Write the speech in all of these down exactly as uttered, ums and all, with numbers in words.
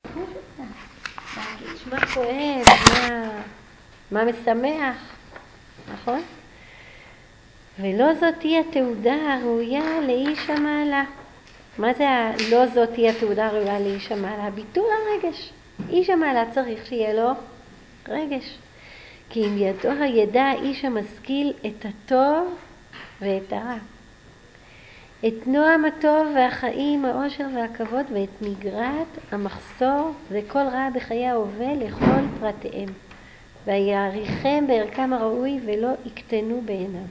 לחוש אותה, להגיד מה כואב, מה, מה משמח, נכון? ולא זאת היא התעודה הראויה לאיש המעלה. מה זה לא זאת היא התעודה הראויה לאיש המעלה? ביטול הרגש. איש המעלה צריך שיהיה לו רגש. כי אם ידוע ידע האיש המשכיל את הטוב ואת הרע. את נועם הטוב והחיים, העושר והכבוד, ואת מגרת המחסור וכל רע בחיי ההווה לכל פרטיהם. ויעריכם בערכם הראוי ולא יקטנו בעיניו.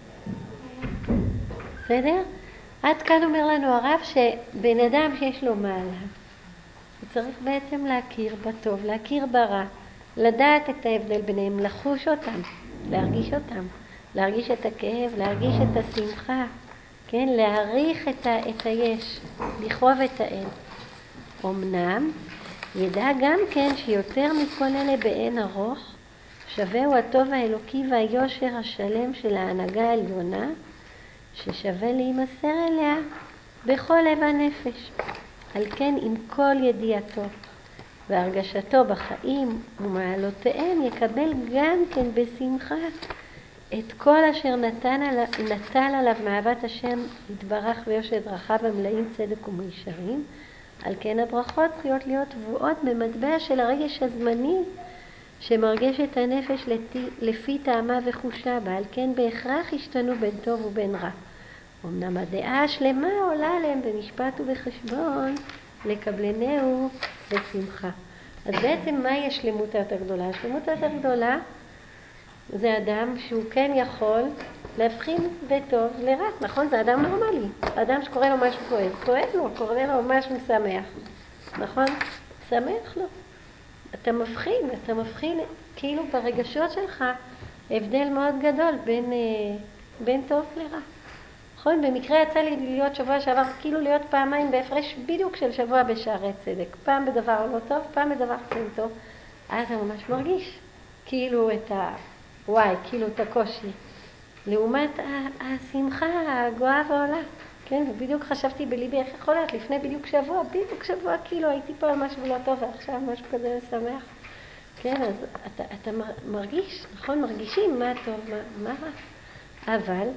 בסדר? עד כאן אומר לנו הרב שבן אדם שיש לו מעלה, הוא צריך בעצם להכיר בטוב, להכיר ברע, לדעת את ההבדל ביניהם, לחוש אותם, להרגיש אותם, להרגיש את הכאב, להרגיש את השמחה, כן? להעריך את, ה, את היש, לכאוב את האל. אמנם ידע גם כן שיותר מכל אלה באין ארוך, שווה הוא הטוב האלוקי והיושר השלם של ההנהגה העליונה, ששווה להימסר אליה בכל לב הנפש. על כן עם כל ידיעתו והרגשתו בחיים ומעלותיהם יקבל גם כן בשמחה את כל אשר נתן עליו, נטל עליו מאהבת השם יתברך ויושר דרכיו המלאים צדק ומישרים. על כן הברכות צריכות להיות טבועות במטבע של הרגש הזמני שמרגש את הנפש לפי, לפי טעמה וחושה בה. על כן בהכרח השתנו בין טוב ובין רע. אמנם הדעה השלמה עולה עליהם במשפט ובחשבון לקבלנהו בשמחה. אז בעצם מהי השלמות היותר גדולה? השלמות היותר גדולה זה אדם שהוא כן יכול להבחין בטוב לרע, נכון? זה אדם נורמלי. אדם שקורא לו משהו כואב, כואב לו, קורא לו משהו שמח, נכון? שמח לו. אתה מבחין, אתה מבחין כאילו ברגשות שלך הבדל מאוד גדול בין, בין טוב לרע. נכון? במקרה יצא לי להיות שבוע שעבר, כאילו להיות פעמיים בהפרש בדיוק של שבוע בשערי צדק. פעם בדבר לא טוב, פעם בדבר כן טוב. אז אתה ממש מרגיש כאילו את ה... וואי, כאילו את הקושי. לעומת השמחה הגואה ועולה. כן? ובדיוק חשבתי בליבי איך יכול להיות לפני בדיוק שבוע, בדיוק שבוע כאילו הייתי פה על משהו לא טוב ועכשיו משהו כזה שמח. כן, אז אתה, אתה מרגיש, נכון? מרגישים מה טוב, מה, מה רע. אבל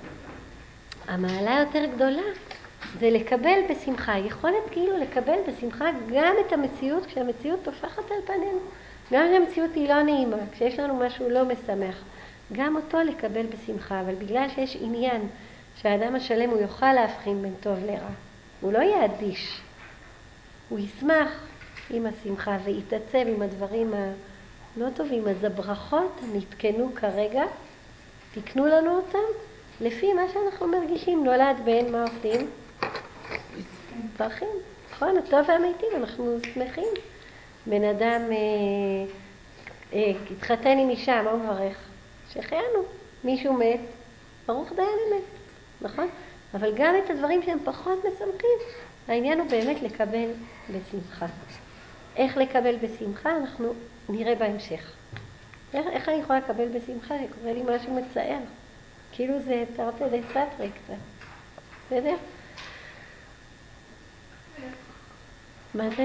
המעלה יותר גדולה זה לקבל בשמחה, יכולת כאילו לקבל בשמחה גם את המציאות כשהמציאות תופחת על פנינו, גם כשהמציאות היא לא נעימה, כשיש לנו משהו לא משמח, גם אותו לקבל בשמחה. אבל בגלל שיש עניין שהאדם השלם הוא יוכל להבחין בין טוב לרע, הוא לא יעדיש, הוא ישמח עם השמחה ויתעצב עם הדברים הלא טובים. אז הברכות נתקנו כרגע, תקנו לנו אותם לפי מה שאנחנו מרגישים. נולד בן, מה עושים? מברכים, נכון? הטוב והמיטיב, אנחנו שמחים. בן אדם אה, אה, התחתן עם אישה, מה הוא מברך? שחיינו. מישהו מת, ברוך דיין אמת, נכון? אבל גם את הדברים שהם פחות משמחים, העניין הוא באמת לקבל בשמחה. איך לקבל בשמחה? אנחנו נראה בהמשך. איך, איך אני יכולה לקבל בשמחה שקורה לי משהו מצער? כאילו זה תרתי דסתרי קצת. בסדר? מה זה?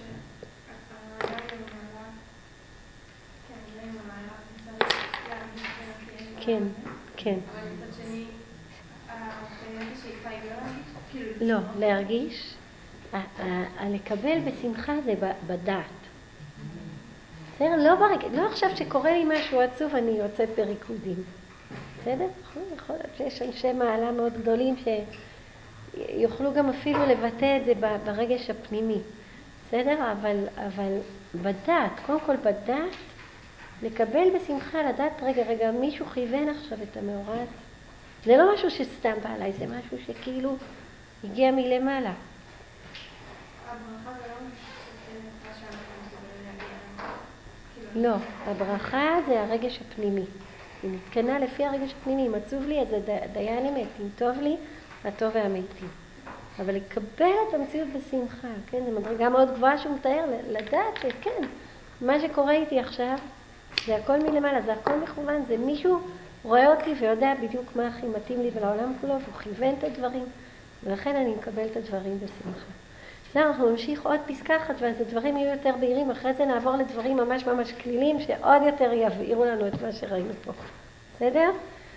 כן, כן. אבל מצד שני, הנפש שאיתה היא לא... לא, להרגיש, לקבל בשמחה זה בדעת. בסדר? לא ברגע, לא עכשיו שקורה לי משהו עצוב אני יוצאת בריקודים. בסדר? יכול להיות שיש אנשי מעלה מאוד גדולים שיוכלו גם אפילו לבטא את זה ברגש הפנימי. בסדר? אבל, אבל בדעת, קודם כל בדעת, לקבל בשמחה, לדעת, רגע, רגע, מישהו כיוון עכשיו את המאורע. זה לא משהו שסתם בא עליי, זה משהו שכאילו הגיע מלמעלה. הברכה זה לא מה שאנחנו מסוגלים להגיע. לא, הברכה זה הרגש הפנימי. היא נתקנה לפי הרגש הפנימי. אם עצוב לי, אז זה דיין אמת. אם טוב לי, הטוב והמיטיב. אבל לקבל את המציאות בשמחה, כן? זו מדרגה מאוד גבוהה שהוא מתאר, לדעת שכן, מה שקורה איתי עכשיו, זה הכל מלמעלה, זה הכל מכוון, זה מישהו רואה אותי ויודע בדיוק מה הכי מתאים לי ולעולם כולו, והוא כיוון את הדברים, ולכן אני מקבל את הדברים בשמחה. לא, אנחנו נמשיך עוד פסקה אחת ואז הדברים יהיו יותר בהירים, אחרי זה נעבור לדברים ממש ממש כלילים שעוד יותר יבהירו לנו את מה שראינו פה. בסדר?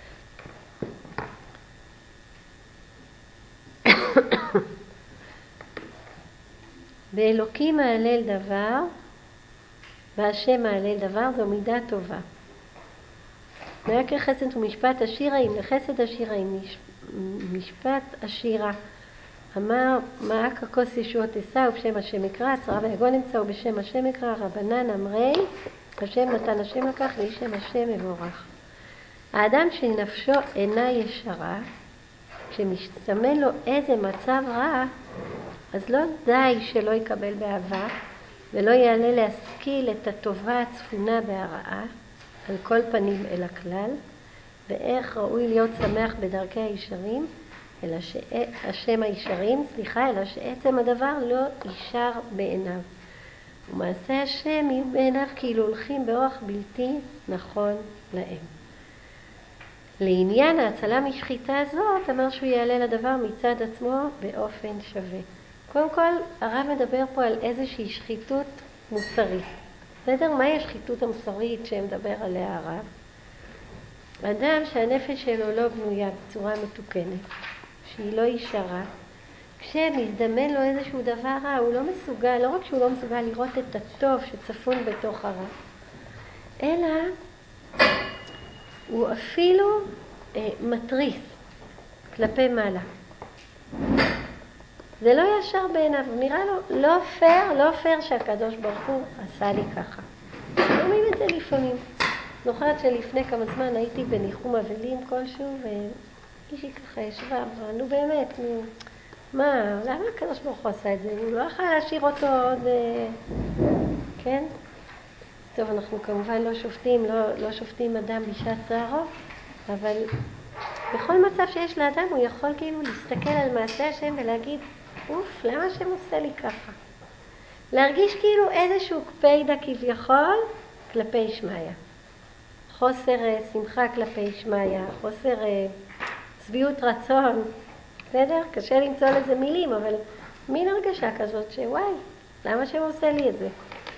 באלוקים מהלל דבר, בהשם מהלל דבר, זו מידה טובה. ויקר חסד ומשפט עשיראים, לחסד עשיראים, משפט עשירה. אמר, מעק הכוס ישועות אשא ובשם השם יקרא, צרה ויגון אמצא ובשם השם יקרא, רבנן אמרי, השם נתן השם לקח, יהי שם השם מבורך. האדם שנפשו אינה ישרה, כשמשתמע לו איזה מצב רע, אז לא די שלא יקבל באהבה, ולא יעלה להשכיל את הטובה הצפונה בהרעה, על כל פנים אל הכלל, ואיך ראוי להיות שמח בדרכי הישרים, אלא שהשם הישרים, סליחה, אלא שעצם הדבר לא ישר בעיניו. ומעשה השם יהיו בעיניו כאילו הולכים באורח בלתי נכון להם. לעניין ההצלה משחיטה הזאת, אמר שהוא יעלה לדבר מצד עצמו באופן שווה. קודם כל, הרב מדבר פה על איזושהי שחיתות מוסרית. בסדר? מהי השחיתות המוסרית שמדבר עליה הרב? אדם שהנפש שלו לא בנויה בצורה מתוקנת, שהיא לא ישרה, כשמזדמן לו איזשהו דבר רע, הוא לא מסוגל, לא רק שהוא לא מסוגל לראות את הטוב שצפון בתוך הרע, אלא הוא אפילו אה, מטריס כלפי מעלה. זה לא ישר בעיניו, הוא נראה לו לא פייר, לא פייר שהקדוש ברוך הוא עשה לי ככה. שומעים את זה לפעמים. זוכרת שלפני כמה זמן הייתי בניחום אבלים כלשהו, ואישי ככה ישבה, אבל נו באמת, נו, מה, למה הקדוש ברוך הוא עשה את זה? הוא לא יכול להשאיר אותו עוד, כן? טוב, אנחנו כמובן לא שופטים, לא, לא שופטים אדם בשעת צערו, אבל בכל מצב שיש לאדם הוא יכול כאילו להסתכל על מעשה השם ולהגיד, אוף, למה השם עושה לי ככה? להרגיש כאילו איזשהו קפידה כביכול כלפי שמיה. חוסר שמחה כלפי שמיה, חוסר צביעות רצון, בסדר? קשה למצוא לזה מילים, אבל מין הרגשה כזאת שוואי, למה השם עושה לי את זה?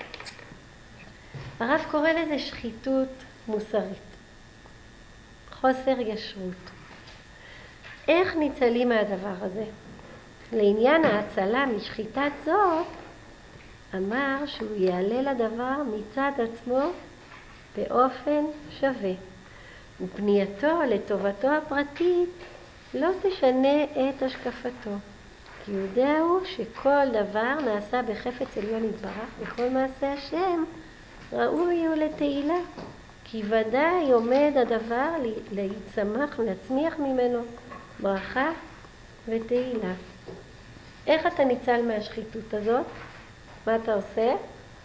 הרב קורא לזה שחיתות מוסרית, חוסר ישרות. איך ניצלים מהדבר הזה? לעניין ההצלה משחיטת זאת, אמר שהוא יעלה לדבר מצד עצמו באופן שווה, ופנייתו לטובתו הפרטית לא תשנה את השקפתו, כי יודע הוא שכל דבר נעשה בחפץ עליון יתברך, וכל מעשה השם ראוי הוא לתהילה, כי ודאי עומד הדבר להצמח ולהצמיח ממנו ברכה ותהילה. איך אתה ניצל מהשחיתות הזאת? מה אתה עושה?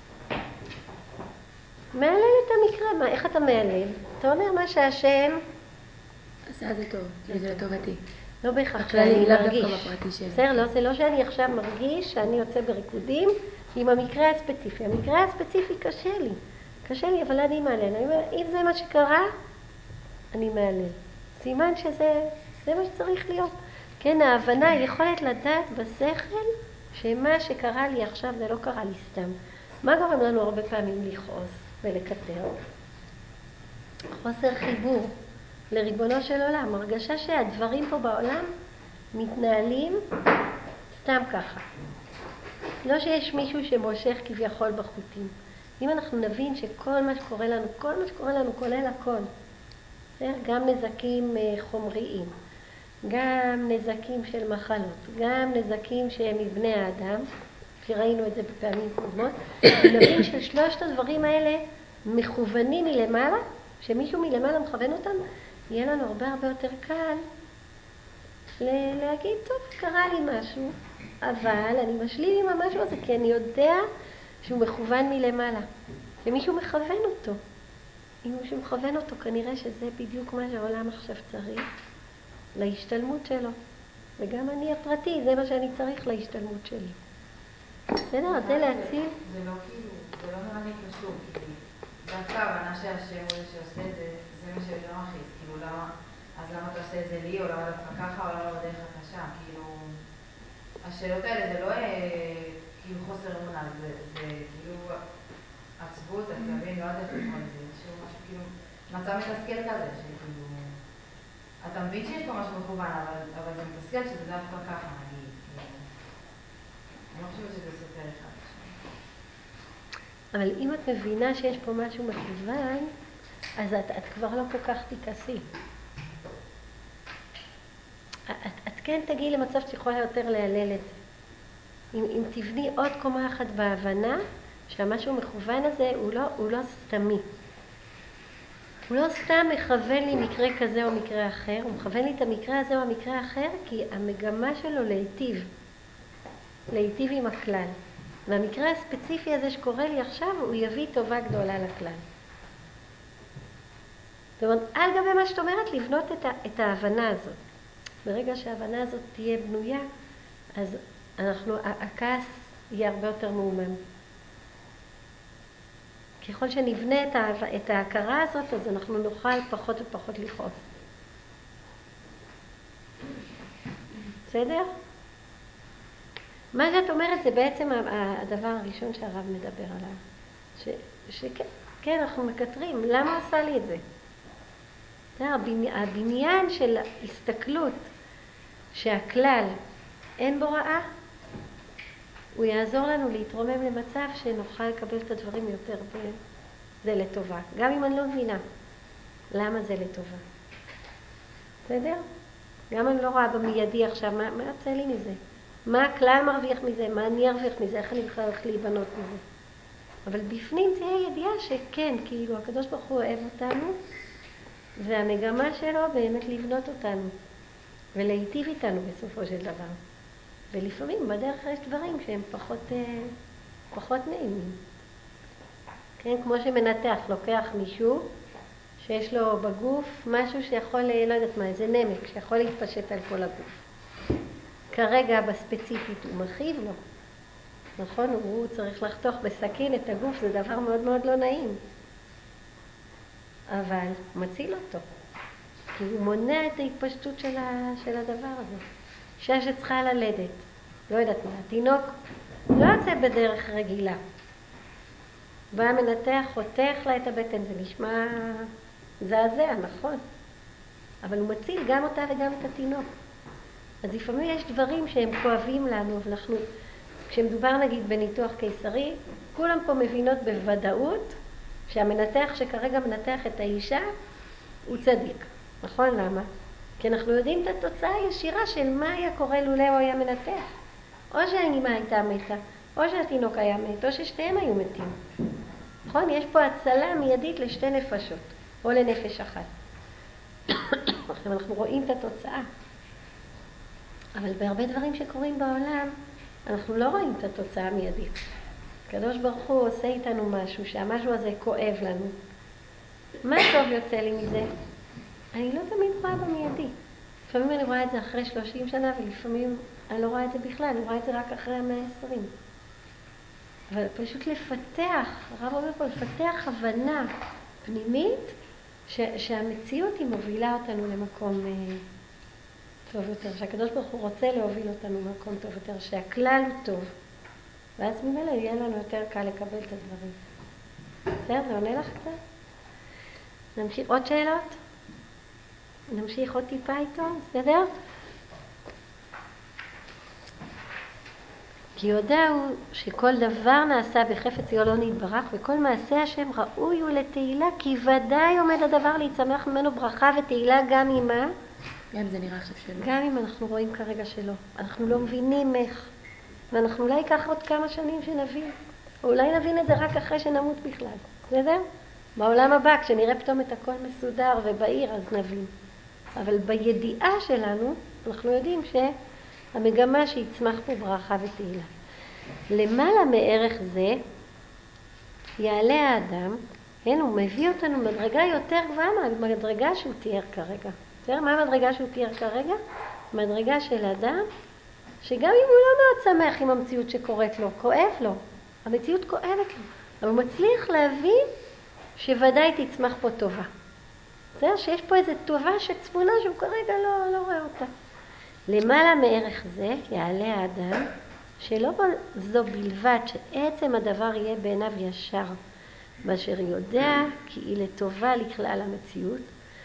מעלל את המקרה. מה, איך אתה מעלל? אתה אומר מה שהשם עשה זה טוב, כי זה לטובתי. לא בהכרח שאני מרגיש. בסדר, לא, זה לא שאני עכשיו מרגיש שאני יוצא בריקודים עם המקרה הספציפי. המקרה הספציפי קשה לי. קשה לי, אבל אני מעלל. אני אומר, אם זה מה שקרה, אני מעלל. סימן שזה זה מה שצריך להיות. כן, ההבנה, יכולת לדעת בשכל שמה שקרה לי עכשיו זה לא קרה לי סתם. מה גורם לנו הרבה פעמים לכעוס ולקטר? חוסר חיבור לריבונו של עולם. הרגשה שהדברים פה בעולם מתנהלים סתם ככה. לא שיש מישהו שמושך כביכול בחוטים. אם אנחנו נבין שכל מה שקורה לנו, כל מה שקורה לנו כולל הכל, גם נזקים חומריים, גם נזקים של מחלות, גם נזקים שהם מבני האדם, שראינו את זה בפעמים קודמות, נבין ששלושת הדברים האלה מכוונים מלמעלה, שמישהו מלמעלה מכוון אותם, יהיה לנו הרבה הרבה יותר קל להגיד, טוב, קרה לי משהו, אבל אני משלים עם המשהו הזה, כי אני יודע שהוא מכוון מלמעלה, שמישהו מכוון אותו. אם מישהו מכוון אותו, כנראה שזה בדיוק מה שהעולם עכשיו צריך, להשתלמות שלו. וגם אני הפרטי, זה מה שאני צריך להשתלמות שלי. בסדר, זה להציל. זה לא כאילו, זה לא נראה לי קשור, כי דווקא ההבנה שהשם הוא זה שעושה את זה, זה מה שיותר מכעיס, כאילו למה, אז למה אתה עושה את זה לי, או למה דווקא ככה, או למה בדרך הקשה, כאילו, השאלות האלה זה לא כאילו חוסר אמונה, זה כאילו עצבות, עצבים, לא יודעת איך לקרוא לזה, איזשהו משהו כאילו, מצב מתסכל כזה, שכאילו, אתה מבין שיש פה משהו מכוון, אבל זה מתסכל שזה דווקא ככה, נגיד, אני לא חושבת שזה סותר אחד. אבל אם את מבינה שיש פה משהו מכוון, אז את, את כבר לא כל כך תיכסי. את, את כן תגיעי למצב שיכולה יותר להלל את זה. אם, אם תבני עוד קומה אחת בהבנה, שהמשהו מכוון הזה הוא לא, הוא לא סתמי. הוא לא סתם מכוון לי מקרה כזה או מקרה אחר, הוא מכוון לי את המקרה הזה או המקרה האחר, כי המגמה שלו להיטיב, להיטיב עם הכלל. והמקרה הספציפי הזה שקורה לי עכשיו, הוא יביא טובה גדולה לכלל. זאת אומרת, על גבי מה שאת אומרת, לבנות את, ה, את ההבנה הזאת. ברגע שההבנה הזאת תהיה בנויה, אז אנחנו, הכעס יהיה הרבה יותר מאומם. ככל שנבנה את, ה, את ההכרה הזאת, אז אנחנו נוכל פחות ופחות לכעוס. בסדר? מה שאת אומרת זה בעצם הדבר הראשון שהרב מדבר עליו. ש, שכן, כן, אנחנו מקטרים. למה עשה לי את זה? הבניין של הסתכלות שהכלל אין בו רעה, הוא יעזור לנו להתרומם למצב שנוכל לקבל את הדברים יותר זה לטובה. גם אם אני לא מבינה למה זה לטובה. בסדר? גם אני לא רואה במיידי עכשיו, מה, מה יוצא לי מזה? מה הכלל מרוויח מזה? מה אני ארוויח מזה? איך אני בכלל הולך להיבנות מזה? אבל בפנים תהיה ידיעה שכן, כאילו הקדוש ברוך הוא אוהב אותנו, והמגמה שלו באמת לבנות אותנו, ולהיטיב איתנו בסופו של דבר. ולפעמים בדרך יש דברים שהם פחות, פחות נעימים. כן, כמו שמנתח, לוקח מישהו שיש לו בגוף משהו שיכול, לא יודעת מה, איזה נמק, שיכול להתפשט על כל הגוף. כרגע בספציפית הוא מכאיב לו. נכון, הוא צריך לחתוך בסכין את הגוף, זה דבר מאוד מאוד לא נעים. אבל מציל אותו. כי הוא מונע את ההתפשטות של, ה, של הדבר הזה. אישה שצריכה ללדת, לא יודעת מה, התינוק לא יוצא בדרך רגילה. בא מנתח, חותך לה את הבטן, זה נשמע זעזע, נכון? אבל הוא מציל גם אותה וגם את התינוק. אז לפעמים יש דברים שהם כואבים לנו, ואנחנו, כשמדובר נגיד בניתוח קיסרי, כולם פה מבינות בוודאות שהמנתח שכרגע מנתח את האישה הוא צדיק. נכון? למה? כי אנחנו יודעים את התוצאה הישירה של מה היה קורה לולא הוא היה מנתח. או שהאימא הייתה מתה, או שהתינוק היה מת, או ששתיהם היו מתים. נכון? יש פה הצלה מיידית לשתי נפשות, או לנפש אחת. עכשיו אנחנו רואים את התוצאה. אבל בהרבה דברים שקורים בעולם, אנחנו לא רואים את התוצאה המיידית. הקדוש ברוך הוא עושה איתנו משהו, שהמשהו הזה כואב לנו. מה טוב יוצא לי מזה? אני לא תמיד רואה במיידי. לפעמים אני רואה את זה אחרי שלושים שנה, ולפעמים אני לא רואה את זה בכלל, אני רואה את זה רק אחרי המאה העשרים. אבל פשוט לפתח, הרב אומר פה, לפתח הבנה פנימית, ש- שהמציאות היא מובילה אותנו למקום אה, טוב יותר, שהקדוש ברוך הוא רוצה להוביל אותנו למקום טוב יותר, שהכלל הוא טוב. ואז ממילא יהיה לנו יותר קל לקבל את הדברים. בסדר, זה עונה לך קצת? נמשיך עוד שאלות? נמשיך עוד טיפה איתו, בסדר? כי יודע הוא שכל דבר נעשה בחפץ יולון יתברך, וכל מעשה השם ראוי הוא לתהילה, כי ודאי עומד הדבר להצמח ממנו ברכה ותהילה גם אם מה? גם אם זה נראה עכשיו שלא. גם אם אנחנו רואים כרגע שלא. אנחנו לא מבינים איך. ואנחנו אולי ייקח עוד כמה שנים שנבין. או אולי נבין את זה רק אחרי שנמות בכלל. בסדר? בעולם הבא, כשנראה פתאום את הכל מסודר ובעיר, אז נבין. אבל בידיעה שלנו, אנחנו יודעים שהמגמה שיצמח פה ברכה ותהילה. למעלה מערך זה, יעלה האדם, כן, הוא מביא אותנו מדרגה יותר גבוהה מהמדרגה שהוא תיאר כרגע. בסדר? מה המדרגה שהוא תיאר כרגע? מדרגה של אדם, שגם אם הוא לא מאוד שמח עם המציאות שקורית לו, כואב לו, המציאות כואבת לו, אבל הוא מצליח להבין שוודאי תצמח פה טובה. זה שיש פה איזו טובה שצפונה שהוא כרגע לא, לא רואה אותה. למעלה מערך זה יעלה האדם, שלא זו בלבד שעצם הדבר יהיה בעיניו ישר, באשר יודע כי היא לטובה לכלל המציאות,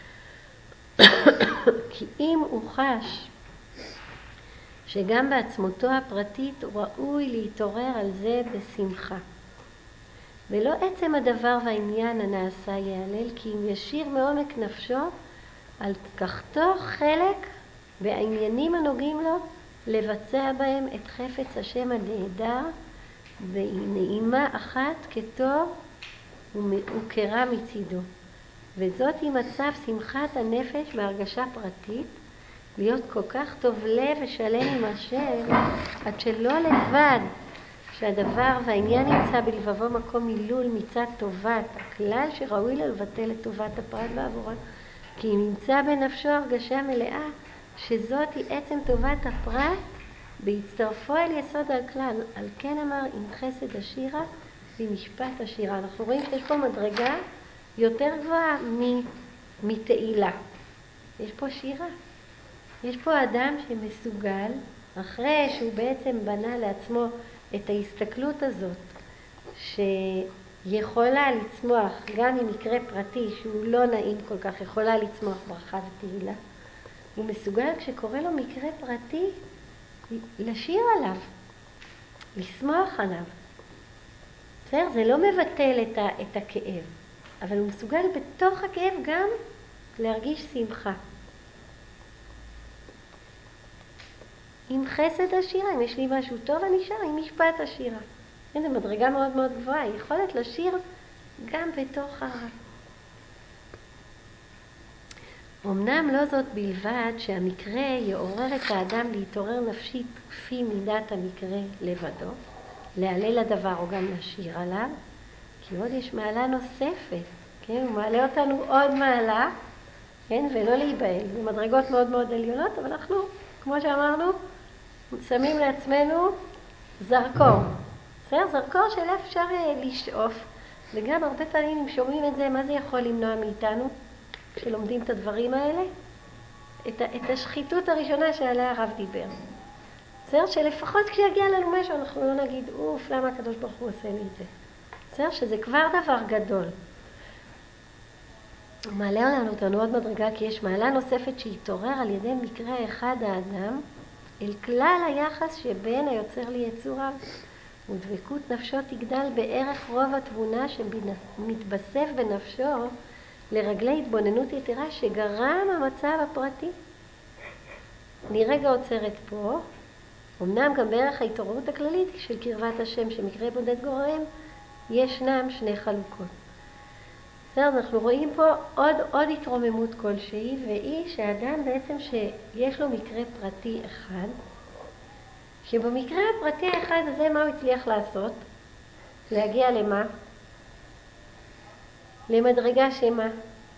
כי אם הוא חש שגם בעצמותו הפרטית הוא ראוי להתעורר על זה בשמחה. ולא עצם הדבר והעניין הנעשה יעלל, כי אם ישיר מעומק נפשו על לקחתו חלק בעניינים הנוגעים לו, לבצע בהם את חפץ השם הנהדר, בנעימה אחת כטוב וקרה מצידו. וזאת היא מצב שמחת הנפש בהרגשה פרטית, להיות כל כך טוב לב ושלם עם השם, עד שלא לבד שהדבר והעניין נמצא בלבבו מקום מילול מצד טובת הכלל שראוי לו לבטל את טובת הפרט בעבורה, כי אם נמצא בנפשו הרגשה מלאה שזאת היא עצם טובת הפרט בהצטרפו אל יסוד הכלל. על כן אמר עם חסד השירה ומשפט השירה. אנחנו רואים שיש פה מדרגה יותר גבוהה מתעילה. יש פה שירה. יש פה אדם שמסוגל, אחרי שהוא בעצם בנה לעצמו את ההסתכלות הזאת, שיכולה לצמוח גם ממקרה פרטי שהוא לא נעים כל כך, יכולה לצמוח ברכה ותהילה. הוא מסוגל כשקורא לו מקרה פרטי לשיר עליו, לשמוח עליו. בסדר? זה לא מבטל את, ה, את הכאב, אבל הוא מסוגל בתוך הכאב גם להרגיש שמחה. עם חסד השירה, אם יש לי משהו טוב אני שר עם משפט השירה. זו מדרגה מאוד מאוד גבוהה, יכולת לשיר גם בתוך הרע. אמנם לא זאת בלבד שהמקרה יעורר את האדם להתעורר נפשית כפי מידת המקרה לבדו, להעלל הדבר או גם לשיר עליו, כי עוד יש מעלה נוספת, כן? הוא מעלה אותנו עוד מעלה, כן? ולא להיבהל. זה מדרגות מאוד מאוד עליונות, אבל אנחנו, כמו שאמרנו, שמים לעצמנו זרקור. בסדר? זרקור שאליו אפשר לשאוף, וגם הרבה פעמים אם שומעים את זה, מה זה יכול למנוע מאיתנו? כשלומדים את הדברים האלה, את, את השחיתות הראשונה שעליה הרב דיבר. בסדר? שלפחות כשיגיע לנו משהו אנחנו לא נגיד, אוף, למה הקדוש ברוך הוא עושה לי את זה? בסדר? שזה כבר דבר גדול. הוא מעלה לנו אותנו עוד מדרגה, כי יש מעלה נוספת שהתעורר על ידי מקרה אחד האדם, אל כלל היחס שבין היוצר ליצוריו, ודבקות נפשו תגדל בערך רוב התבונה שמתבסף בנפשו, לרגלי התבוננות יתרה שגרם המצב הפרטי. אני רגע עוצרת פה, אמנם גם בערך ההתעוררות הכללית של קרבת השם שמקרה בודד גורם, ישנם שני חלוקות. בסדר, אנחנו רואים פה עוד, עוד התרוממות כלשהי, והיא שהאדם בעצם שיש לו מקרה פרטי אחד, שבמקרה הפרטי האחד הזה מה הוא הצליח לעשות? להגיע למה? למדרגה שמה?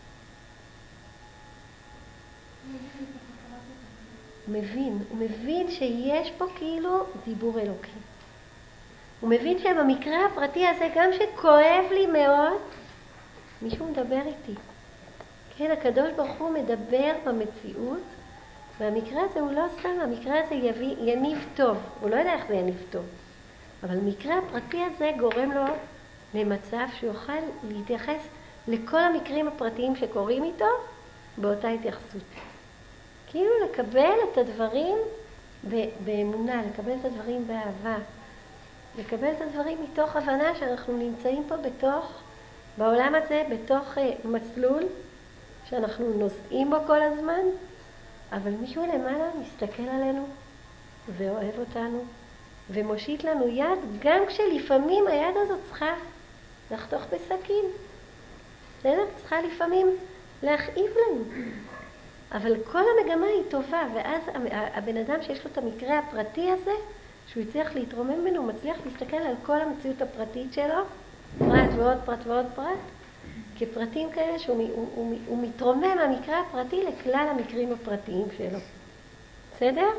מבין, הוא מבין שיש פה כאילו דיבור אלוקי. הוא מבין שבמקרה הפרטי הזה, גם שכואב לי מאוד, מישהו מדבר איתי. כן, הקדוש ברוך הוא מדבר במציאות, והמקרה הזה הוא לא סתם, המקרה הזה יביא, יניב טוב. הוא לא יודע איך זה יניב טוב. אבל המקרה הפרטי הזה גורם לו למצב שיוכל להתייחס לכל המקרים הפרטיים שקורים איתו באותה התייחסות. כאילו לקבל את הדברים באמונה, לקבל את הדברים באהבה, לקבל את הדברים מתוך הבנה שאנחנו נמצאים פה בתוך, בעולם הזה, בתוך מסלול שאנחנו נוסעים בו כל הזמן, אבל מישהו למעלה מסתכל עלינו ואוהב אותנו ומושיט לנו יד, גם כשלפעמים היד הזאת צריכה לחתוך בסכין. בסדר? צריכה לפעמים להכאיב לנו. אבל כל המגמה היא טובה, ואז הבן אדם שיש לו את המקרה הפרטי הזה, שהוא יצליח להתרומם ממנו, הוא מצליח להסתכל על כל המציאות הפרטית שלו, פרט ועוד פרט ועוד פרט, כפרטים כאלה שהוא הוא, הוא, הוא מתרומם המקרה הפרטי לכלל המקרים הפרטיים שלו. בסדר?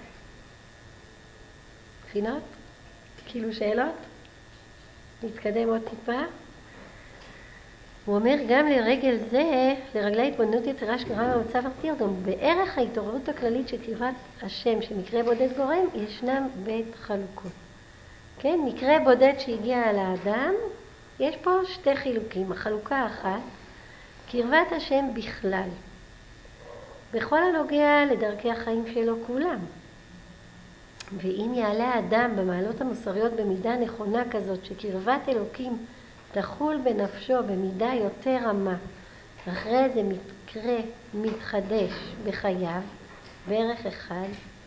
בחינות? כאילו שאלות? נתקדם עוד טיפה. הוא אומר גם לרגל זה, לרגלי התבוננות יתרה שגרמה במצב ארתירדום, בערך ההתעוררות הכללית של קרבת השם שמקרה בודד גורם, ישנם בית חלוקות. כן, מקרה בודד שהגיע על האדם, יש פה שתי חילוקים. החלוקה האחת, קרבת השם בכלל, בכל הנוגע לדרכי החיים שלו כולם. ואם יעלה האדם במעלות המוסריות במידה נכונה כזאת, שקרבת אלוקים תחול בנפשו במידה יותר רמה, אחרי זה מקרה מתחדש בחייו, בערך אחד,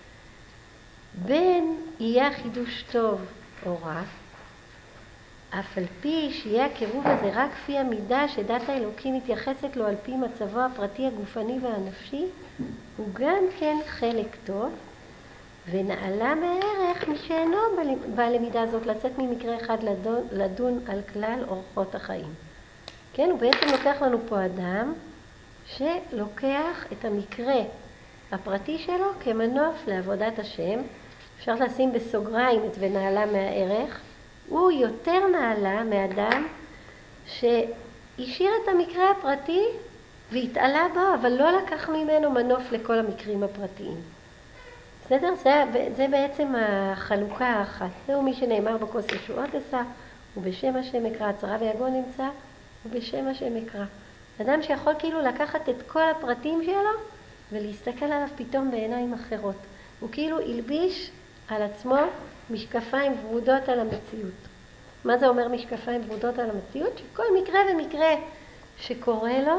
בין יהיה חידוש טוב או רע, אף על פי שיהיה הקירוב הזה רק כפי המידה שדת האלוקים מתייחסת לו על פי מצבו הפרטי הגופני והנפשי, הוא גם כן חלק טוב, ונעלה מערך מי שאינו בלמידה הזאת לצאת ממקרה אחד לדון, לדון על כלל אורחות החיים. כן, הוא בעצם לוקח לנו פה אדם שלוקח את המקרה הפרטי שלו כמנוף לעבודת השם. אפשר לשים בסוגריים את ונעלה מהערך. הוא יותר נעלה מאדם שהשאיר את המקרה הפרטי והתעלה בו, אבל לא לקח ממנו מנוף לכל המקרים הפרטיים. בסדר? זה, זה בעצם החלוקה האחת. זהו מי שנאמר בכוס ישועות עשה, ובשם השם אקרא, הצרה ויגון נמצא, ובשם השם אקרא. אדם שיכול כאילו לקחת את כל הפרטים שלו ולהסתכל עליו פתאום בעיניים אחרות. הוא כאילו ילביש על עצמו משקפיים ורודות על המציאות. מה זה אומר משקפיים ורודות על המציאות? שכל מקרה ומקרה שקורה לו,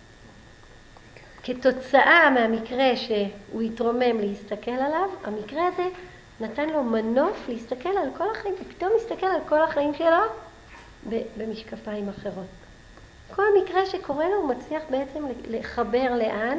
כתוצאה מהמקרה שהוא יתרומם להסתכל עליו, המקרה הזה נתן לו מנוף להסתכל על כל החיים, ופתאום מסתכל על כל החיים שלו במשקפיים אחרות. כל מקרה שקורה לו הוא מצליח בעצם לחבר לאן?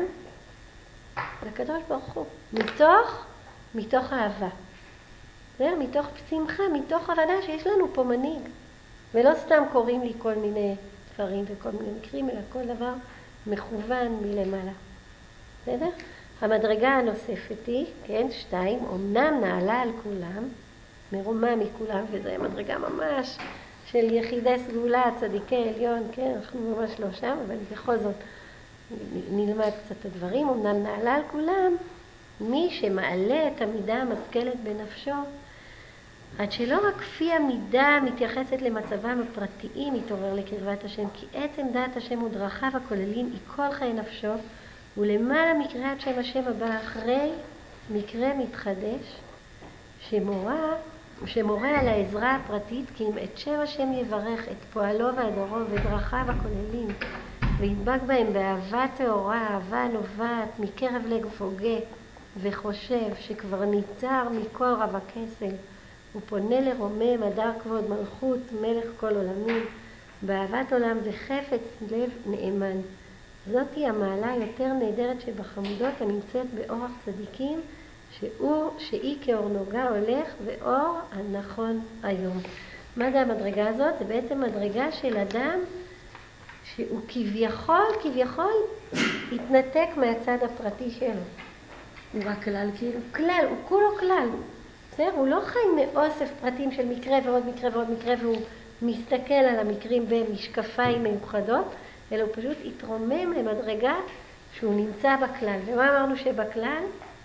לקדוש ברוך הוא. מתוך, מתוך אהבה. זה מתוך שמחה, מתוך הבנה שיש לנו פה מנהיג. ולא סתם קוראים לי כל מיני דברים וכל מיני מקרים, אלא כל דבר מכוון מלמעלה. בסדר? המדרגה הנוספת היא, כן, שתיים, אמנם נעלה על כולם, מרומה מכולם, וזה מדרגה ממש של יחידי סגולה, צדיקי עליון, כן, אנחנו ממש לא שם, אבל בכל זאת נלמד קצת הדברים. אמנם נעלה על כולם, מי שמעלה את המידה המשכלת בנפשו, עד שלא רק כפי המידה מתייחסת למצבם הפרטיים מתעורר לקרבת השם, כי עצם דעת השם ודרכיו הכוללים היא כל חיי נפשו, ולמעלה מקריאת שם השם הבא אחרי מקרה מתחדש, שמורה, שמורה על העזרה הפרטית, כי אם את שם השם יברך את פועלו והדורו ודרכיו הכוללים, וידבק בהם באהבה טהורה, אהבה נובעת מקרב לב פוגה וחושב שכבר ניצר מכל רב הכסל, הוא פונה לרומם הדר כבוד מלכות מלך כל עולמים, באהבת עולם וחפץ לב נאמן. זאת היא המעלה יותר נהדרת שבחמודות הנמצאת באורח צדיקים, שהוא, שהיא כאור נוגה הולך ואור הנכון היום. מה זה המדרגה הזאת? זה בעצם מדרגה של אדם שהוא כביכול, כביכול התנתק מהצד הפרטי שלו. הוא רק כלל כאילו? כלל, הוא כולו כלל. בסדר? הוא לא חי מאוסף פרטים של מקרה ועוד מקרה ועוד מקרה, והוא מסתכל על המקרים במשקפיים מיוחדות, אלא הוא פשוט התרומם למדרגה שהוא נמצא בכלל. ומה אמרנו שבכלל?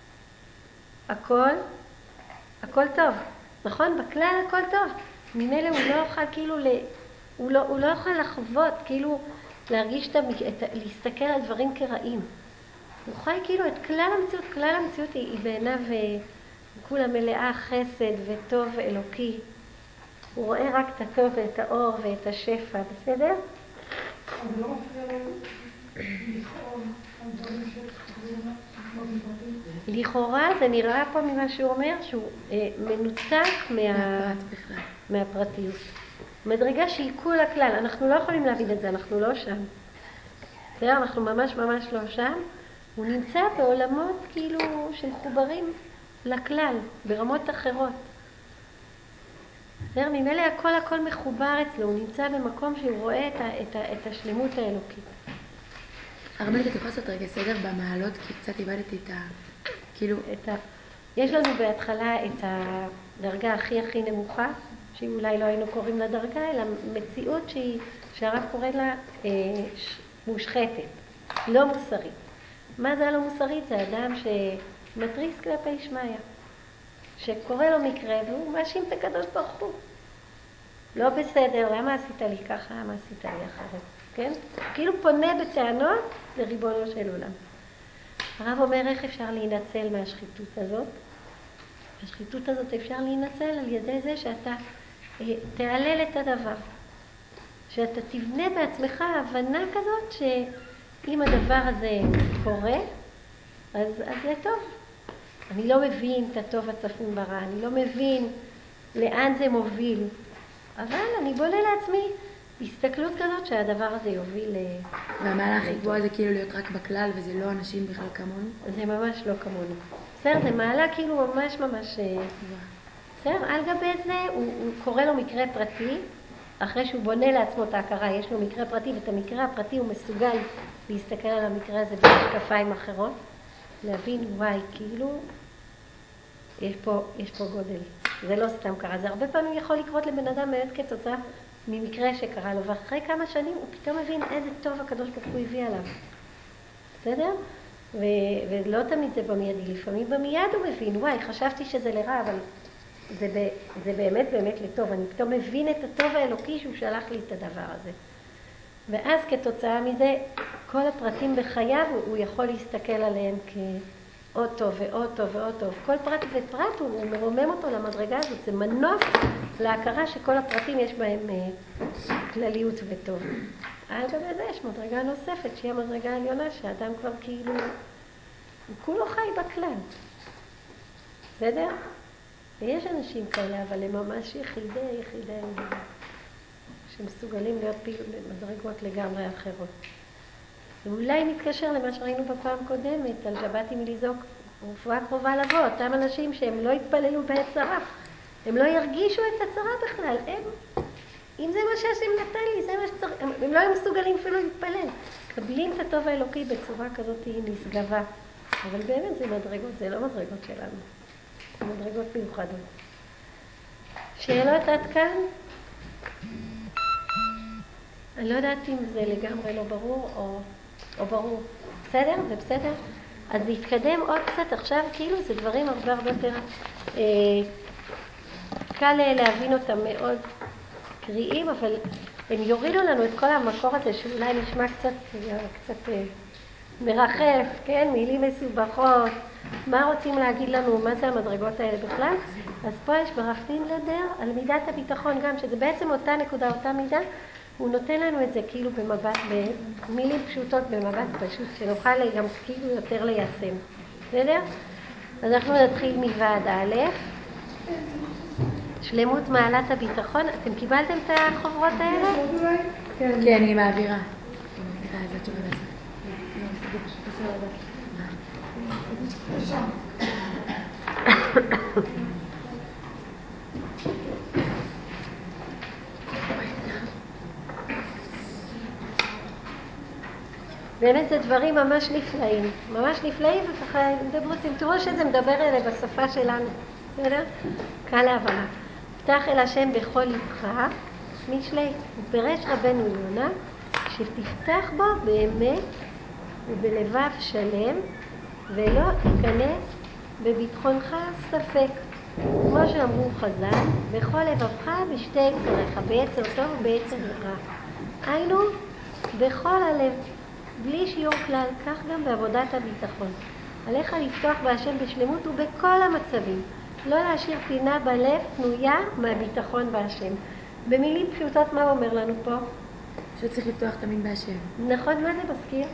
הכל, הכל טוב. נכון? בכלל הכל טוב. ממילא הוא לא יוכל כאילו, ל... הוא, לא, הוא לא יוכל לחוות, כאילו להרגיש את, את, להסתכל על דברים כרעים. הוא חי כאילו את כלל המציאות, כלל המציאות היא, היא בעיניו כולה מלאה חסד וטוב אלוקי. הוא רואה רק את הטוב ואת האור ואת השפע, בסדר? אבל לא מפריע לו לכאוב על דברים שתחזרו באופן פרטי? לכאורה זה נראה פה ממה שהוא אומר שהוא אה, מנותק מה... מהפרט בכלל. מהפרטיות. מדרגה שהיא כולה כלל. אנחנו לא יכולים להבין את זה, אנחנו לא שם. בסדר? אנחנו ממש ממש לא שם. הוא נמצא בעולמות כאילו שמחוברים לכלל, ברמות אחרות. בסדר? ממילא הכל הכל מחובר אצלו, הוא נמצא במקום שהוא רואה את, ה, את, ה, את השלמות האלוקית. הרמנית, את יכולה לעשות רגע סדר במעלות, כי קצת איבדתי את ה... כאילו... את ה... יש לנו בהתחלה את הדרגה הכי הכי נמוכה, שאולי לא היינו קוראים לה דרגה, אלא מציאות שהיא, שהרב קורא לה אה, ש... מושחתת, לא מוסרית. מה זה הלא מוסרית? זה אדם שמתריס כלפי שמיה, שקורא לו מקרה והוא מאשים את הקדוש ברוך הוא. לא בסדר, למה עשית לי ככה, למה עשית לי אחרת, כן? כאילו פונה בטענות לריבונו של עולם. הרב אומר איך אפשר להינצל מהשחיתות הזאת. השחיתות הזאת אפשר להינצל על ידי זה שאתה אה, תעלל את הדבר. שאתה תבנה בעצמך הבנה כזאת שאם הדבר הזה קורה, אז, אז זה טוב. אני לא מבין את הטוב הצפון ברע, אני לא מבין לאן זה מוביל, אבל אני בונה לעצמי הסתכלות כזאת שהדבר הזה יוביל... והמהלך לקבוע זה כאילו להיות רק בכלל וזה לא אנשים בכלל כמונו? זה ממש לא כמונו. בסדר, זה מעלה כאילו ממש ממש... בסדר, על גבי זה הוא, הוא קורא לו מקרה פרטי, אחרי שהוא בונה לעצמו את ההכרה, יש לו מקרה פרטי, ואת המקרה הפרטי הוא מסוגל להסתכל על המקרה הזה במשקפיים אחרות, להבין וואי, כאילו יש פה, יש פה גודל. זה לא סתם קרה, זה הרבה פעמים יכול לקרות לבן אדם באמת כתוצאה ממקרה שקרה לו, ואחרי כמה שנים הוא פתאום מבין איזה טוב הקדוש ברוך הוא הביא עליו. בסדר? ו- ולא תמיד זה במיידי, לפעמים במיד הוא מבין, וואי, חשבתי שזה לרע, אבל זה, ב- זה באמת באמת לטוב. אני פתאום מבין את הטוב האלוקי שהוא שלח לי את הדבר הזה. ואז כתוצאה מזה, כל הפרטים בחייו הוא יכול להסתכל עליהם כעוד טוב ועוד טוב ועוד טוב. כל פרט ופרט הוא, הוא מרומם אותו למדרגה הזאת, זה מנוף להכרה שכל הפרטים יש בהם uh, כלליות וטוב. על גבי זה יש מדרגה נוספת שהיא המדרגה העליונה, שאדם כבר כאילו, הוא כולו חי בכלל. בסדר? ויש אנשים כאלה, אבל הם ממש יחידי, יחידי, שמסוגלים להיות במדרגות לגמרי אחרות. ואולי מתקשר למה שראינו בפעם קודמת, על שבאתי מלזעוק, רפואה קרובה לבוא, אותם אנשים שהם לא יתפללו בעת צרה, הם לא ירגישו את הצרה בכלל, הם, אם זה מה שהשם נתן לי, זה מה שצריך, הם, הם לא היו מסוגלים אפילו להתפלל, קבלים את הטוב האלוקי בצורה כזאת נשגבה, אבל באמת זה מדרגות, זה לא מדרגות שלנו, זה מדרגות מיוחדות. שאלות עד כאן? אני לא יודעת אם זה לגמרי לא ברור או, או ברור. בסדר? זה בסדר? אז נתקדם עוד קצת עכשיו, כאילו זה דברים הרבה הרבה יותר אה, קל להבין אותם מאוד קריאים, אבל הם יורידו לנו את כל המקור הזה שאולי נשמע קצת, קצת אה, מרחף, כן? מילים מסובכות. מה רוצים להגיד לנו? מה זה המדרגות האלה בכלל? אז פה יש ברב פינדלר על מידת הביטחון גם, שזה בעצם אותה נקודה, אותה מידה, הוא נותן לנו את זה כאילו במבט, במילים פשוטות במבט פשוט, שנוכל גם כאילו יותר ליישם. בסדר? אז אנחנו נתחיל מוועד א', שלמות מעלת הביטחון. אתם קיבלתם את החוברות האלה? כן, היא מעבירה. היא מעבירה, זה תשובה לעצמה. באמת זה דברים ממש נפלאים, ממש נפלאים, וככה מדברו, אתם תראו שזה מדבר אלה בשפה שלנו, בסדר? קל להבנה. פתח אל השם בכל לבך, משלי, ופרש רבנו יונה, שתפתח בו באמת ובלבב שלם, ולא ייכנס בביטחונך ספק. כמו שאמרו חז"ל, בכל לבבך בשתי יצריך, ביצר טוב וביצר רע. היינו בכל הלב, בלי שיעור כלל, כך גם בעבודת הביטחון. עליך לפתוח בהשם בשלמות ובכל המצבים. לא להשאיר פינה בלב פנויה מהביטחון בהשם. במילים פשוטות מה הוא אומר לנו פה? שצריך לפתוח תמיד בהשם. נכון, מה זה מזכיר?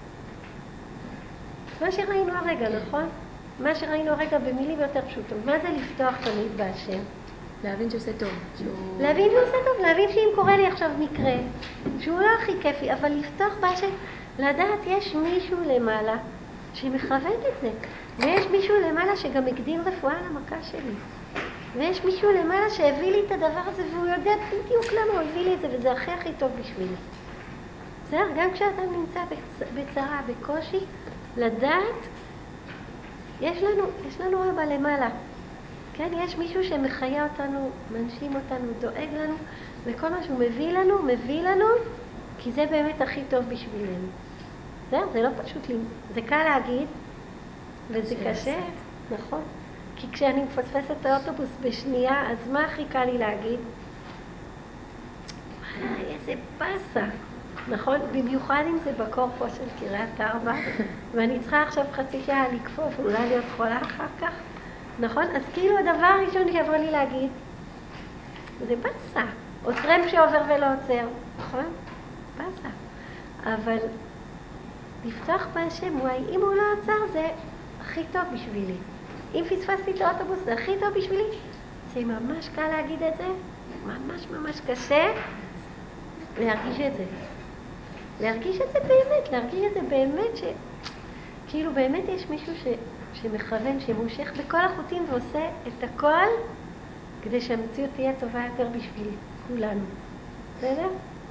מה שראינו הרגע, נכון? מה שראינו הרגע במילים יותר פשוטות. מה זה לפתוח תמיד בהשם? להבין שעושה טוב. שהוא... להבין שעושה טוב, להבין שאם קורה לי עכשיו מקרה, שהוא לא הכי כיפי, אבל לפתוח בהשם, לדעת יש מישהו למעלה שמכוון את זה. ויש מישהו למעלה שגם הקדים רפואה למכה שלי. ויש מישהו למעלה שהביא לי את הדבר הזה, והוא יודע בדיוק למה הוא הביא לי את זה, וזה הכי הכי טוב בשבילי. בסדר? גם כשאדם נמצא בצרה, בקושי, לדעת, יש לנו, יש לנו אבא למעלה. כן, יש מישהו שמחיה אותנו, מנשים אותנו, דואג לנו, וכל מה שהוא מביא לנו, מביא לנו, כי זה באמת הכי טוב בשבילנו. זהו, זה לא פשוט לי, זה קל להגיד, וזה קשה, נכון? כי כשאני מפספסת את האוטובוס בשנייה, אז מה הכי קל לי להגיד? וואלה, איזה בסה. נכון? במיוחד אם זה בקור פה של קריית ארבע, ואני צריכה עכשיו חצי שעה לקפוף, אולי להיות חולה אחר כך. נכון? אז כאילו הדבר הראשון שיבוא לי להגיד, זה בסה. או טרמפ שעובר ולא עוצר. נכון? בסה. אבל לפתוח בהשם, וואי, אם הוא לא עצר זה הכי טוב בשבילי. אם פספסתי את האוטובוס זה הכי טוב בשבילי. זה ממש קל להגיד את זה. ממש ממש קשה להרגיש את זה. להרגיש את זה באמת, להרגיש את זה באמת ש... כאילו באמת יש מישהו ש... שמכוון, שמושך בכל החוטים ועושה את הכל כדי שהמציאות תהיה טובה יותר בשביל כולנו. בסדר?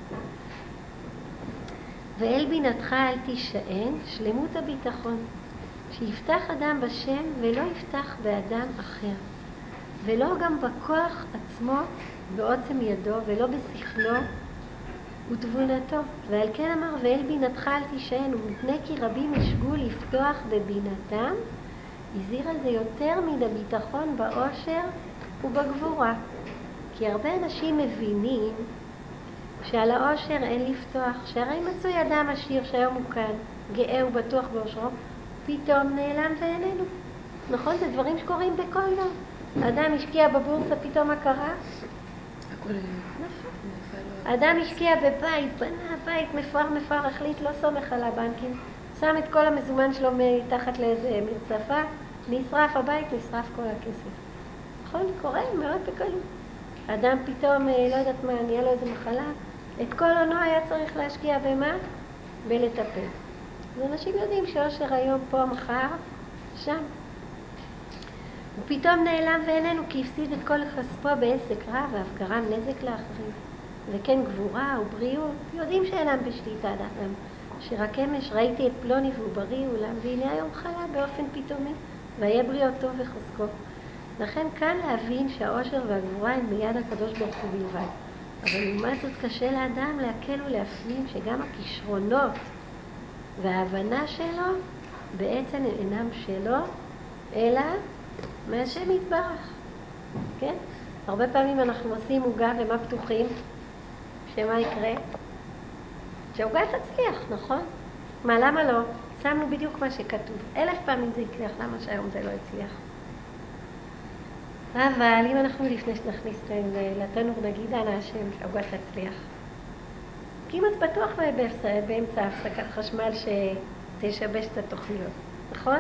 ואל בינתך אל תישען, שלמות הביטחון, שיפתח אדם בשם ולא יפתח באדם אחר, ולא גם בכוח עצמו, בעוצם ידו, ולא בשכלו ותבונתו. ועל כן אמר, ואל בינתך אל תישען, ומפני כי רבים ישגו לפתוח בבינתם, הזהיר על זה יותר מן הביטחון באושר ובגבורה. כי הרבה אנשים מבינים שעל האושר אין לפתוח, שהרי מצוי אדם עשיר שהיום הוא כאן, גאה ובטוח באושרו, פתאום נעלם ואיננו. נכון? זה דברים שקורים בכל יום. אדם השקיע בבורסה, פתאום מה קרה? הכל נפל. אדם השקיע בבית, בנה בית מפואר מפואר, החליט, לא סומך על הבנקים, שם את כל המזומן שלו מתחת לאיזה מרצפה, נשרף הבית, נשרף כל הכסף. נכון? קורה מאוד בקלות. אדם פתאום, לא יודעת מה, נהיה לו איזה מחלה, את כל עונו היה צריך להשקיע במה? בלטפל. ואנשים יודעים שאושר היום פה, מחר, שם. ופתאום נעלם ואיננו, כי הפסיד את כל כספו בעסק רע, ואף גרם נזק לאחרים. וכן גבורה ובריאות, יודעים שאינם בשליטת אדם. שרק אמש ראיתי את פלוני והוא בריא, אולם והנה היום חלה באופן פתאומי, והיה בריאותו וחוזקו. לכן כאן להבין שהאושר והגבורה הם ביד הקדוש ברוך הוא בלבד. אבל לעומת זאת קשה לאדם להקל ולהפנים שגם הכישרונות וההבנה שלו בעצם אינם שלו, אלא מהשם יתברך. כן? הרבה פעמים אנחנו עושים עוגה ומה פתוחים? שמה יקרה? שהעוגה תצליח, נכון? מה, למה לא? שמנו בדיוק מה שכתוב. אלף פעמים זה יצליח, למה שהיום זה לא יצליח? אבל אם אנחנו לפני שנכניס לתנור נגיד אנא השם שהעוגה תצליח, כמעט בטוח באמצע הפסקת חשמל שתשבש את התוכניות, נכון?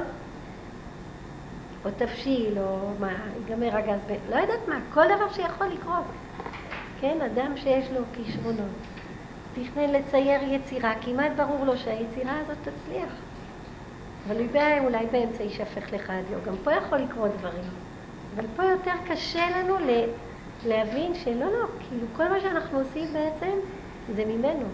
או תבשיל, או מה, ייגמר הגז, ב... לא יודעת מה, כל דבר שיכול לקרות. כן, אדם שיש לו כישרונות, תכנן לצייר יצירה, כמעט ברור לו שהיצירה הזאת תצליח. אבל אולי באמצע יישפך לך הדיו, גם פה יכול לקרות דברים. אבל פה יותר קשה לנו ל... להבין שלא, לא, כאילו כל מה שאנחנו עושים בעצם זה ממנו.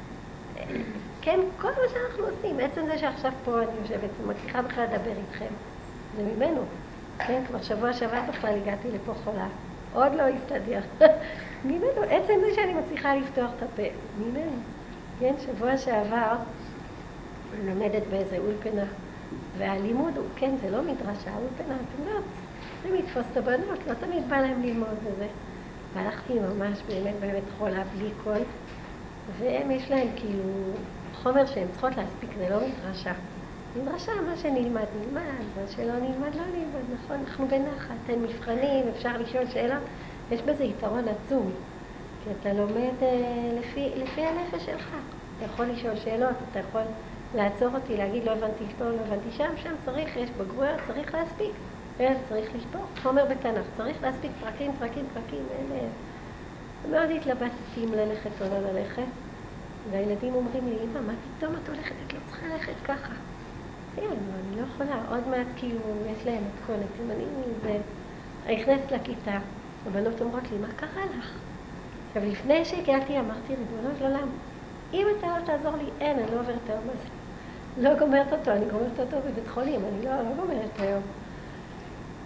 כן, כל מה שאנחנו עושים, בעצם זה שעכשיו פה אני יושבת ומצליחה בכלל לדבר איתכם, זה ממנו. כן, כבר שבוע שעבר בכלל הגעתי לפה חולה, עוד לא הסתדר. ממנו, עצם זה שאני מצליחה לפתוח את הפה, ממנו. כן, שבוע שעבר אני לומדת באיזה אולפנה, והלימוד הוא, כן, זה לא מדרשה, אולפנה, אתם יודעות, זה מתפוס את הבנות, לא תמיד בא להם ללמוד בזה. והלכתי ממש באמת באמת חולה בלי קול, והם יש להם כאילו חומר שהם צריכות להספיק, זה לא מדרשה. מדרשה, מה שנלמד נלמד, מה שלא נלמד לא נלמד, נכון? אנחנו בנחת, אין מבחנים, אפשר לשאול שאלות, יש בזה יתרון עצום, כי אתה לומד לפי, לפי הנפש שלך. אתה יכול לשאול שאלות, אתה יכול לעצור אותי, להגיד לא הבנתי פה, לא הבנתי שם, שם צריך, יש בגרויות, צריך להספיק. אין, צריך לשפור, חומר בתנ"ך, צריך להספיק פרקים, פרקים, פרקים, אין... מאוד התלבטתי אם ללכת או לא ללכת, והילדים אומרים לי, אמא, מה פתאום את הולכת? את לא צריכה ללכת ככה. כן, אני לא יכולה, עוד מעט כאילו יש להם מתכונת, אם אני זה... נכנסת לכיתה, הבנות אומרות לי, מה קרה לך? עכשיו, לפני שהגעתי אמרתי, ריבונו של עולם, אם אתה לא תעזור לי, אין, אני לא עוברת את היום הזה. לא גומרת אותו, אני גומרת אותו בבית חולים, אני לא, לא גומרת היום.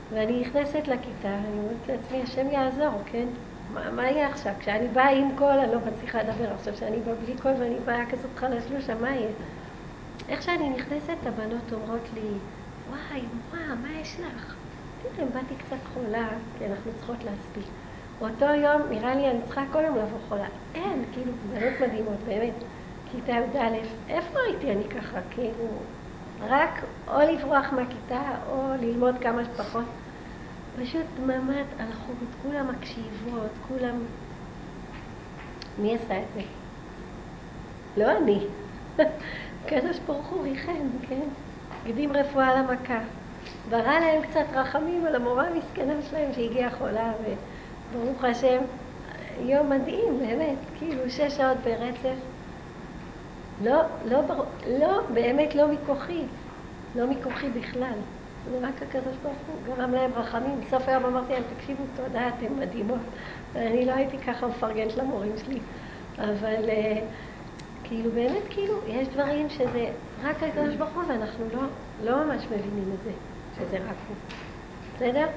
ואני נכנסת לכיתה, אני אומרת לעצמי, השם יעזור, כן? מה, מה יהיה עכשיו? כשאני באה עם קול, אני לא מצליחה לדבר. עכשיו כשאני באה בלי קול ואני באה כזאת חלשלושה, מה יהיה? איך שאני נכנסת, הבנות אומרות לי, וואי, מה, מה יש לך? תראה, באתי קצת חולה, כי אנחנו צריכות להספיק. באותו יום, נראה לי, אני צריכה כל יום לבוא חולה. אין, כאילו, בנות מדהימות, באמת. כיתה י"א, איפה הייתי אני ככה? כאילו, רק או לברוח מהכיתה, או ללמוד כמה שפחות. פשוט דממת הלכות, כולם מקשיבות, כולם... מי עשה את זה? לא אני. קדוש ברוך הוא ריחם, כן? קדים רפואה למכה. ברא להם קצת רחמים על המורה המסכנה שלהם שהגיעה חולה, וברוך השם, יום מדהים, באמת, כאילו שש שעות ברצף. לא, לא, לא, באמת לא מכוחי, לא מכוחי בכלל. זה רק הקדוש ברוך הוא גרם להם רחמים. בסוף היום אמרתי להם, תקשיבו, תודה, אתם מדהימות. אני לא הייתי ככה מפרגנת למורים שלי, אבל כאילו באמת, כאילו, יש דברים שזה רק הקדוש ברוך הוא, ואנחנו לא, לא ממש מבינים את זה, שזה רק הוא. בסדר?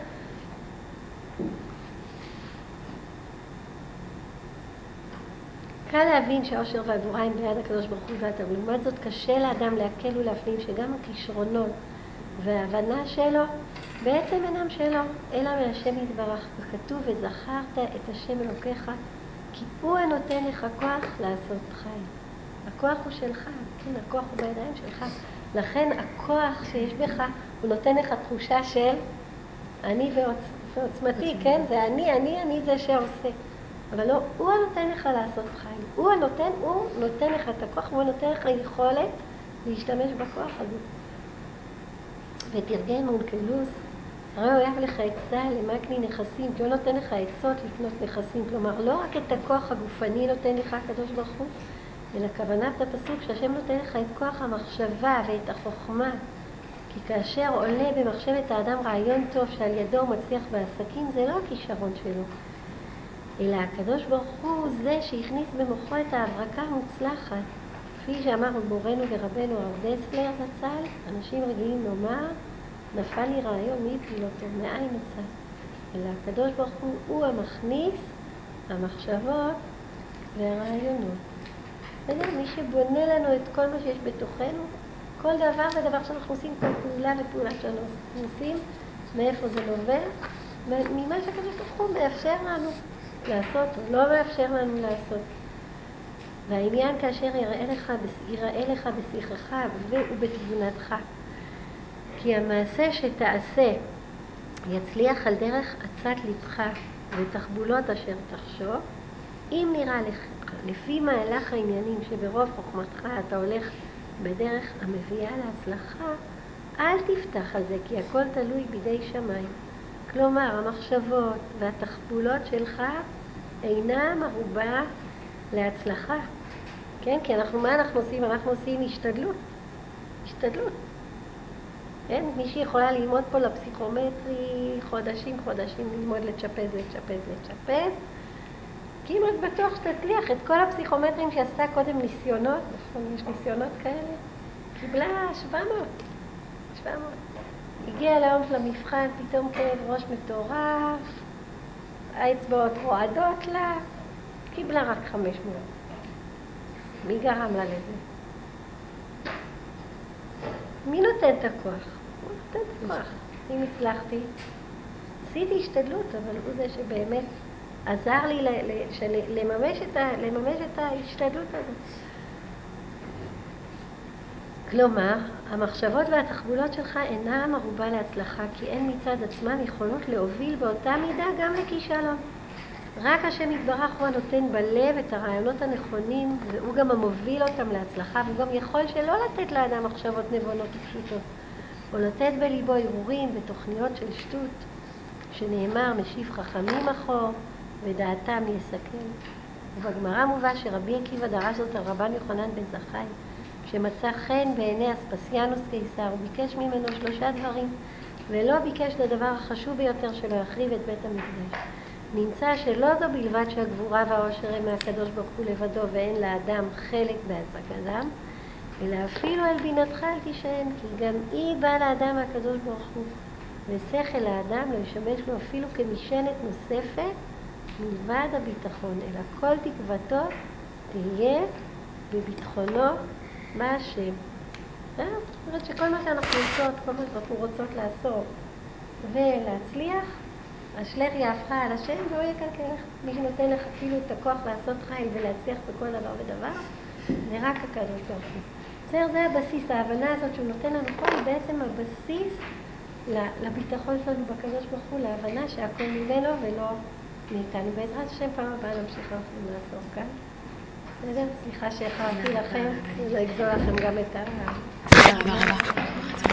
קל להבין שהאושר והגבורה הם ביד הקדוש ברוך הוא ואתה, ולעומת זאת קשה לאדם להקל ולהפנים שגם הכישרונות וההבנה שלו בעצם אינם שלו, אלא מהשם יתברך. וכתוב, וזכרת את השם אלוקיך, כי הוא הנותן לך כוח לעשות חיים. הכוח הוא שלך, כן, הכוח הוא בידיים שלך. לכן הכוח שיש בך, הוא נותן לך תחושה של אני ועוצ... ועוצמתי, כן? זה אני, אני, אני זה שעושה. אבל לא, הוא הנותן לך לעשות חיים. הוא הנותן, הוא נותן לך את הכוח, הוא נותן לך יכולת להשתמש בכוח הזה. ותרגל מונקלוס, הרי הוא אוהב לך עצה למקני נכסים, כי הוא נותן לך עצות לקנות נכסים. כלומר, לא רק את הכוח הגופני נותן לך הקדוש ברוך הוא, אלא כוונת הפסוק שהשם נותן לך את כוח המחשבה ואת החוכמה. כי כאשר עולה במחשבת האדם רעיון טוב שעל ידו הוא מצליח בעסקים, זה לא הכישרון שלו, אלא הקדוש ברוך הוא זה שהכניס במוחו את ההברקה המוצלחת. כפי שאמר מורנו ורבנו הרב דסלר זצ"ל, אנשים רגילים לומר, נפל לי רעיון, מי הפיל אותו, מאין מצא. אלא הקדוש ברוך הוא הוא המכניס המחשבות והרעיונות. בסדר? מי שבונה לנו את כל מה שיש בתוכנו, כל דבר ודבר שאנחנו עושים, כל פעולה ופעולה שאנחנו עושים, מאיפה זה נובע? ממה שהקדוש ברוך הוא מאפשר לנו לעשות או לא מאפשר לנו לעשות. והעניין כאשר יראה לך, יראה לך בשיחך ובתבונתך. כי המעשה שתעשה יצליח על דרך עצת לבך ותחבולות אשר תחשוב, אם נראה לך, לפי מהלך העניינים שברוב חוכמתך אתה הולך בדרך המביאה להצלחה, אל תפתח על זה, כי הכל תלוי בידי שמיים. כלומר, המחשבות והתחבולות שלך אינם ערובה להצלחה. כן? כי אנחנו, מה אנחנו עושים? אנחנו עושים השתדלות. השתדלות. כן? מישהי יכולה ללמוד פה לפסיכומטרי חודשים, חודשים, ללמוד לצ'פז, לצ'פז, לצ'פז. כמעט בטוח שתצליח את כל הפסיכומטרים שעשתה קודם ניסיונות, נכון, יש ניסיונות כאלה, קיבלה שבע מאות. שבע מאות. הגיעה ליום של המבחן, פתאום כאב ראש מטורף, האצבעות רועדות לה, קיבלה רק חמש מאות. מי גרם לה לזה? מי נותן את הכוח? הוא נותן את הכוח. אם הצלחתי, עשיתי השתדלות, אבל הוא זה שבאמת עזר לי לממש את, לממש את ההשתדלות הזאת. כלומר, המחשבות והתחבולות שלך אינם ערובה להצלחה, כי הן מצד עצמן יכולות להוביל באותה מידה גם לכישלון. רק השם יתברך הוא הנותן בלב את הרעיונות הנכונים, והוא גם המוביל אותם להצלחה, והוא גם יכול שלא לתת לאדם מחשבות נבונות ופשוטות, או לתת בליבו ערעורים ותוכניות של שטות, שנאמר משיב חכמים אחור ודעתם יסכל. ובגמרא מובא שרבי עקיבא דרש זאת על רבן יוחנן בן זכאי, שמצא חן בעיני אספסיאנוס קיסר, הוא ביקש ממנו שלושה דברים, ולא ביקש לדבר החשוב ביותר שלא יחריב את בית המקדש. נמצא שלא זו בלבד שהגבורה והעושר הם מהקדוש ברוך הוא לבדו ואין לאדם חלק בהשגתם, אלא אפילו על בינתך אל תישען, כי גם היא באה לאדם מהקדוש ברוך הוא. ושכל האדם לא ישמש לו אפילו כמשענת נוספת מלבד הביטחון, אלא כל תקוותו תהיה בביטחונו בהשם. זאת אומרת שכל מה שאנחנו רוצות, כל מה שאנחנו רוצות לעשות ולהצליח, אשלך יהבך על השם והוא יקלקל לך. מי שנותן לך אפילו את הכוח לעשות חיל ולהצליח בכל דבר ודבר, זה רק הקדוש ברוך הוא. בסדר, זה הבסיס, ההבנה הזאת שהוא נותן לנו פה היא בעצם הבסיס לביטחון שלנו בקדוש ברוך הוא, להבנה שהכל ממנו ולא מאיתנו. בעזרת השם פעם הבאה נמשיך אנחנו לעשות כאן. בסדר? סליחה שהחרתי לכם, זה יגזול לכם גם את ה... תודה רבה רבה.